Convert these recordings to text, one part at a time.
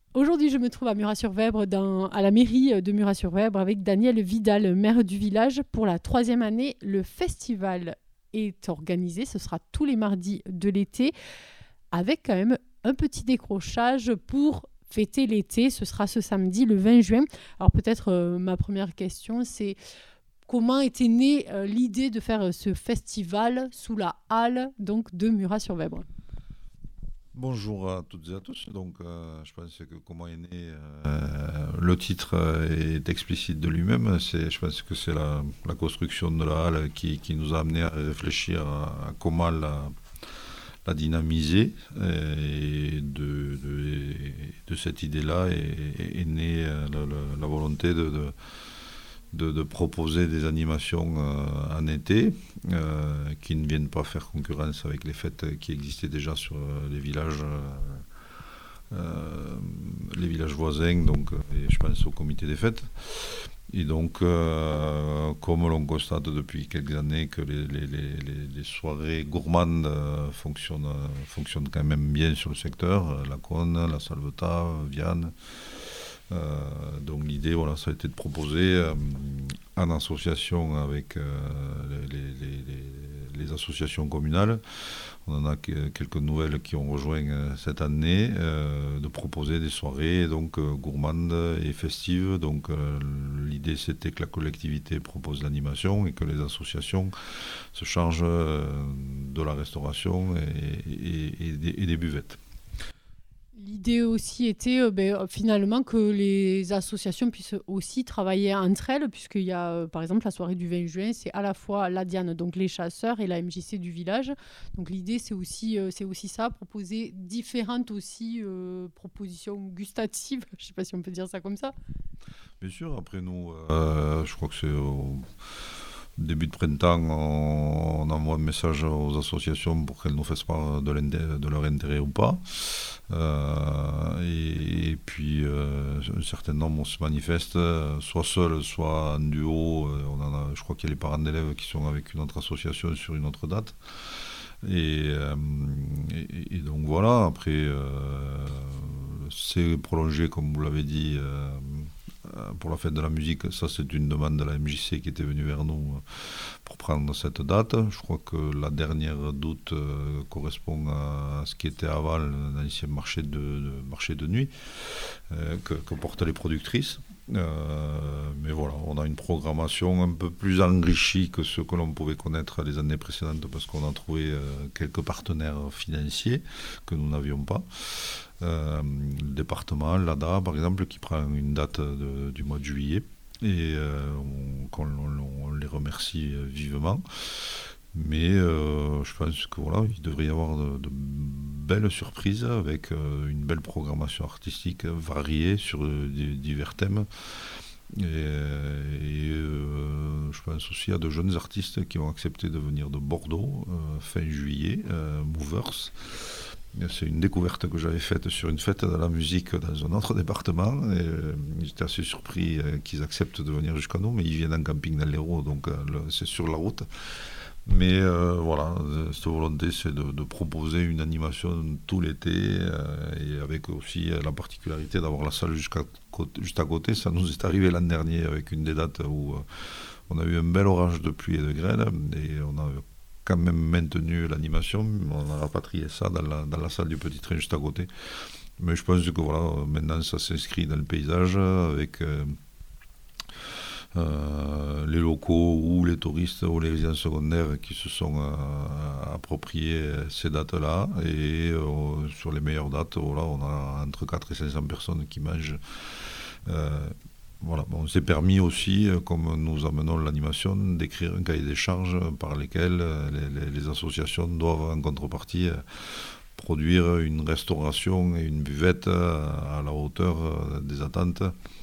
Aujourd'hui, je me trouve à Murat-sur-Vèbre, à la mairie de Murat-sur-Vèbre, avec Daniel Vidal, maire du village. Pour la 3e année, le festival est organisé. Ce sera tous les mardis de l'été, avec quand même un petit décrochage pour fêter l'été. Ce sera ce samedi, le 20 juin. Alors peut-être ma première question, c'est comment était née l'idée de faire ce festival sous la halle donc, de Murat-sur-Vèbre? Bonjour à toutes et à tous. Donc, je pense que comment est né le titre est explicite de lui-même. Je pense que c'est la construction de la halle qui nous a amené à réfléchir à comment la dynamiser. Et de cette idée-là est née la volonté de proposer des animations en été qui ne viennent pas faire concurrence avec les fêtes qui existaient déjà sur les villages voisins, donc, et je pense au comité des fêtes. Et donc, comme l'on constate depuis quelques années que les soirées gourmandes fonctionnent quand même bien sur le secteur, la Cône, la Salvetat, Viane. Donc l'idée, voilà, ça a été de proposer en association avec les associations communales, on en a quelques nouvelles qui ont rejoint cette année, de proposer des soirées donc gourmandes et festives. Donc l'idée c'était que la collectivité propose l'animation et que les associations se chargent de la restauration et des buvettes. L'idée aussi était finalement que les associations puissent aussi travailler entre elles, puisqu'il y a par exemple la soirée du 20 juin, c'est à la fois la Diane, donc les chasseurs, et la MJC du village. Donc l'idée c'est aussi ça, proposer différentes aussi propositions gustatives, je ne sais pas si on peut dire ça comme ça. Bien sûr, après nous, je crois que c'est au début de printemps, on envoie un message aux associations pour qu'elles nous fassent part de leur intérêt ou pas. Et puis un certain nombre se manifestent, soit seuls, soit en duo. Je crois qu'il y a les parents d'élèves qui sont avec une autre association sur une autre date. Et donc voilà, après c'est prolongé, comme vous l'avez dit, pour la fête de la musique. Ça, c'est une demande de la MJC qui était venue vers nous pour prendre cette date. Je crois que la dernière d'août correspond à ce qui était à Val, l'ancien marché de nuit que portent les productrices. Mais voilà, on a une programmation un peu plus enrichie que ce que l'on pouvait connaître les années précédentes, parce qu'on a trouvé quelques partenaires financiers que nous n'avions pas. Le département, l'ADA par exemple, qui prend une date du mois de juillet, et on les remercie vivement. Mais je pense que voilà, il devrait y avoir de belles surprises avec une belle programmation artistique variée sur divers thèmes. Et je pense aussi à de jeunes artistes qui ont accepté de venir de Bordeaux fin juillet, Movers. C'est une découverte que j'avais faite sur une fête de la musique dans un autre département. Et j'étais assez surpris qu'ils acceptent de venir jusqu'à nous, mais ils viennent en camping dans l'Hérault, donc c'est sur la route. Mais voilà, cette volonté, c'est de proposer une animation tout l'été, et avec aussi la particularité d'avoir la salle juste à côté. Ça nous est arrivé l'an dernier avec une des dates où on a eu un bel orage de pluie et de grêle, et on a quand même maintenu l'animation. On a rapatrié ça dans la salle du petit train juste à côté. Mais je pense que voilà, maintenant ça s'inscrit dans le paysage avec les locaux ou les touristes ou les résidents secondaires qui se sont appropriés ces dates-là. Et sur les meilleures dates, voilà, on a entre 400 et 500 personnes qui mangent. Voilà, on s'est permis aussi, comme nous amenons l'animation, d'écrire un cahier des charges par lesquels les associations doivent en contrepartie produire une restauration et une buvette à la hauteur des attentes,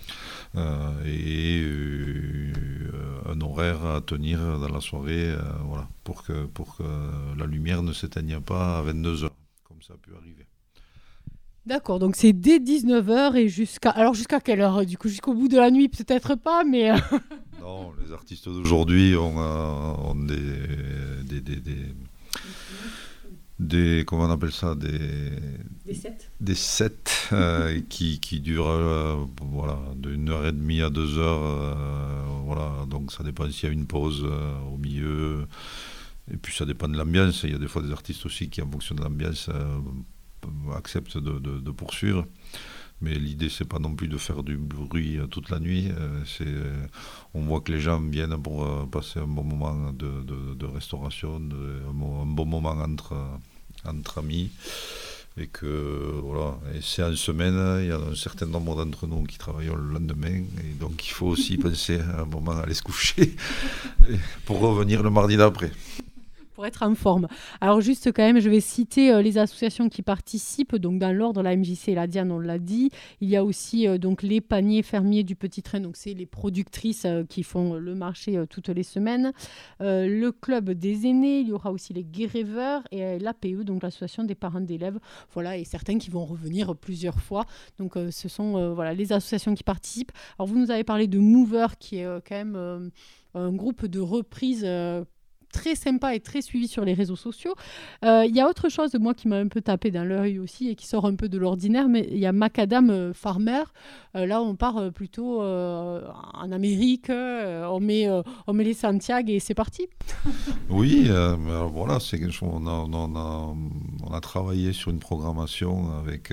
et un horaire à tenir dans la soirée, voilà, pour que la lumière ne s'éteigne pas à 22h, comme ça a pu arriver. D'accord, donc c'est dès 19h et jusqu'à quelle heure? Du coup, jusqu'au bout de la nuit, peut-être pas, mais... Non, les artistes d'aujourd'hui ont comment on appelle ça, des sets qui durent voilà, d'une heure et demie à 2 heures. Voilà, donc ça dépend s'il y a une pause au milieu. Et puis ça dépend de l'ambiance. Il y a des fois des artistes aussi qui, en fonction de l'ambiance, acceptent de poursuivre. Mais l'idée, c'est pas non plus de faire du bruit toute la nuit. On voit que les gens viennent pour passer un bon moment de restauration, un bon moment entre amis. Et que, voilà, et c'est en semaine, il y a un certain nombre d'entre nous qui travaillent le lendemain. Et donc, il faut aussi penser à un moment à aller se coucher pour revenir le mardi d'après. Pour être en forme. Alors juste quand même, je vais citer les associations qui participent. Donc dans l'ordre, la MJC et la Diane, on l'a dit. Il y a aussi donc les paniers fermiers du Petit Train. Donc c'est les productrices qui font le marché toutes les semaines. Le club des aînés. Il y aura aussi les Gai Rêveurs et l'APE, donc l'association des parents d'élèves. Voilà, et certains qui vont revenir plusieurs fois. Donc ce sont voilà, les associations qui participent. Alors vous nous avez parlé de Mover, qui est quand même un groupe de reprise très sympa et très suivi sur les réseaux sociaux. Il y a autre chose, moi, qui m'a un peu tapé dans l'œil aussi et qui sort un peu de l'ordinaire, mais il y a Macadam Farmer. Là, on part plutôt en Amérique, on met les Santiago et c'est parti. Oui, alors voilà, c'est quelque chose, on a travaillé sur une programmation avec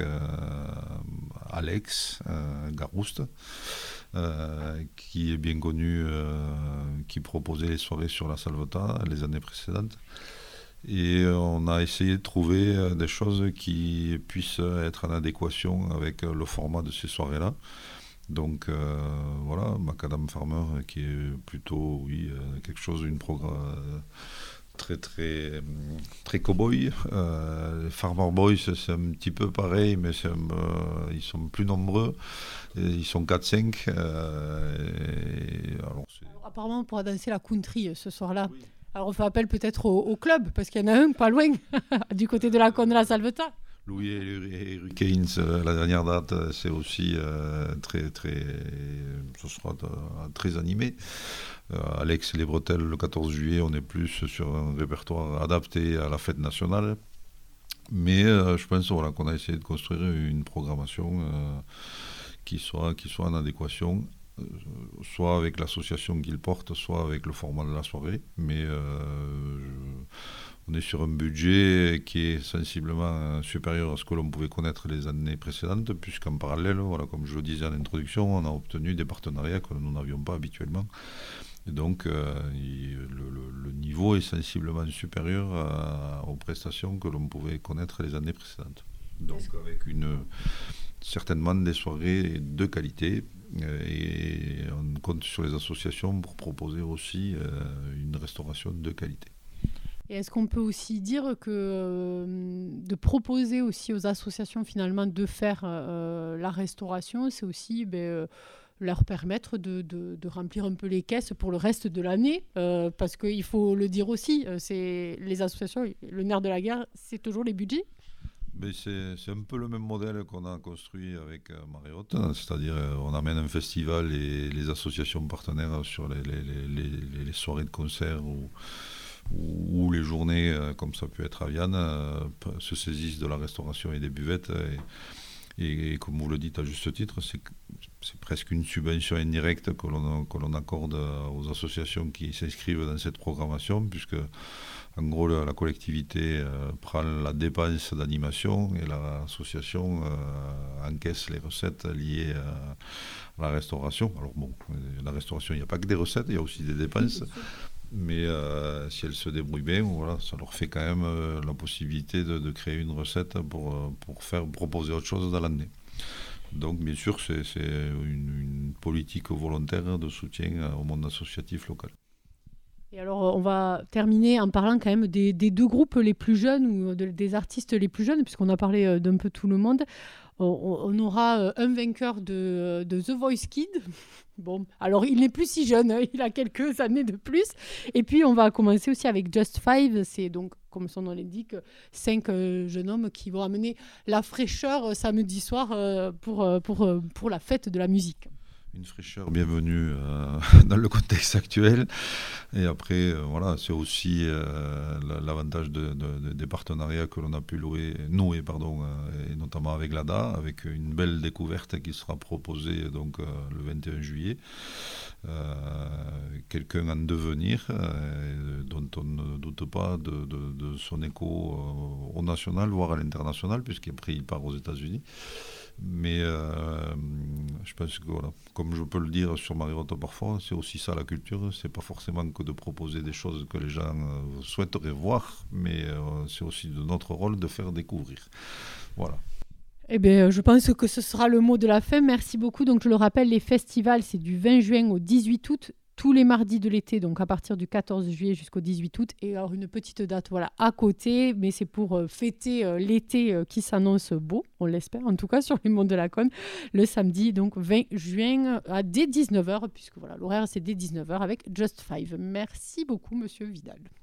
Alex Garouste, qui est bien connu, qui proposait les soirées sur la Salvetat les années précédentes. Et on a essayé de trouver des choses qui puissent être en adéquation avec le format de ces soirées-là. Donc voilà, Macadam Farmer qui est plutôt, oui, quelque chose, une très cow-boy. Farmer Boys, c'est un petit peu pareil, mais ils sont plus nombreux. Ils sont 4-5. Alors, apparemment, on pourra danser la country ce soir-là. Oui. Alors, on fait appel peut-être au club, parce qu'il y en a un pas loin, du côté de la Cône de la Salvetat. Louis et Hurricanes, la dernière date, c'est aussi ce sera très animé. Alex et les Bretelles, le 14 juillet, on est plus sur un répertoire adapté à la fête nationale. Mais je pense voilà, qu'on a essayé de construire une programmation qui soit en adéquation, soit avec l'association qu'il porte, soit avec le format de la soirée. Mais on est sur un budget qui est sensiblement supérieur à ce que l'on pouvait connaître les années précédentes, puisqu'en parallèle, voilà, comme je le disais en introduction, on a obtenu des partenariats que nous n'avions pas habituellement. Et donc, le niveau est sensiblement supérieur aux prestations que l'on pouvait connaître les années précédentes. Donc, avec certainement des soirées de qualité, et on compte sur les associations pour proposer aussi une restauration de qualité. Et est-ce qu'on peut aussi dire que de proposer aussi aux associations finalement de faire la restauration, c'est aussi leur permettre de remplir un peu les caisses pour le reste de l'année, parce qu'il faut le dire aussi, c'est les associations, le nerf de la guerre, c'est toujours les budgets. Mais c'est un peu le même modèle qu'on a construit avec Mariotte, c'est-à-dire on amène un festival et les associations partenaires sur les soirées de concert ou les journées, comme ça peut être à Vienne, se saisissent de la restauration et des buvettes. Et comme vous le dites à juste titre, c'est presque une subvention indirecte que l'on accorde aux associations qui s'inscrivent dans cette programmation, puisque en gros la collectivité prend la dépense d'animation et l'association encaisse les recettes liées à la restauration. Alors bon, la restauration, il n'y a pas que des recettes, il y a aussi des dépenses. Mais si elles se débrouillent bien, voilà, ça leur fait quand même la possibilité de créer une recette pour proposer autre chose dans l'année. Donc bien sûr, c'est une politique volontaire de soutien au monde associatif local. Et alors, on va terminer en parlant quand même des deux groupes les plus jeunes ou des artistes les plus jeunes, puisqu'on a parlé d'un peu tout le monde. On aura un vainqueur de The Voice Kid. Bon, alors il n'est plus si jeune, hein, il a quelques années de plus. Et puis on va commencer aussi avec Just Five. C'est donc, comme son nom l'indique, 5 jeunes hommes qui vont amener la fraîcheur samedi soir pour la fête de la musique. une fraîcheur bienvenue dans le contexte actuel. Et après, voilà, c'est aussi l'avantage des partenariats que l'on a pu nouer, et notamment avec l'ADA, avec une belle découverte qui sera proposée donc, le 21 juillet. Quelqu'un en devenir, dont on ne doute pas de son écho au national, voire à l'international, puisqu'après il part aux États-Unis. Mais je pense que voilà, comme je peux le dire sur Marirotte parfois, c'est aussi ça la culture, c'est pas forcément que de proposer des choses que les gens souhaiteraient voir, mais c'est aussi de notre rôle de faire découvrir. Voilà. Eh bien, je pense que ce sera le mot de la fin. Merci beaucoup. Donc, je le rappelle, les festivals, c'est du 20 juin au 18 août, tous les mardis de l'été, donc à partir du 14 juillet jusqu'au 18 août. Et alors, une petite date voilà, à côté, mais c'est pour fêter l'été qui s'annonce beau, on l'espère, en tout cas sur les monts de la Cône, le samedi, donc 20 juin, dès 19h, puisque voilà, l'horaire, c'est dès 19h avec Just Five. Merci beaucoup, Monsieur Vidal.